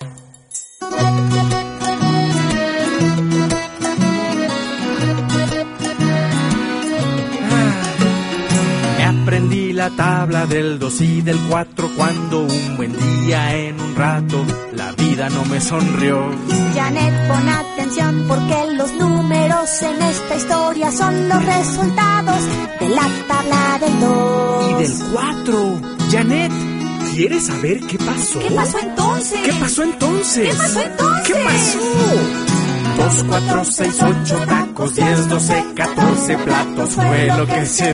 Aprendí la tabla del 2 y del 4 cuando un buen día en un rato la vida no me sonrió. Janet, pon atención porque los números en esta historia son los resultados de la tabla del 2 y del 4. Janet, ¿quieres saber qué pasó? ¿Qué pasó entonces? ¿Qué pasó entonces? ¿Qué pasó entonces? ¿Qué pasó? 2, 4, 6, 8 tacos, 10, 12, 14 platos fue lo que se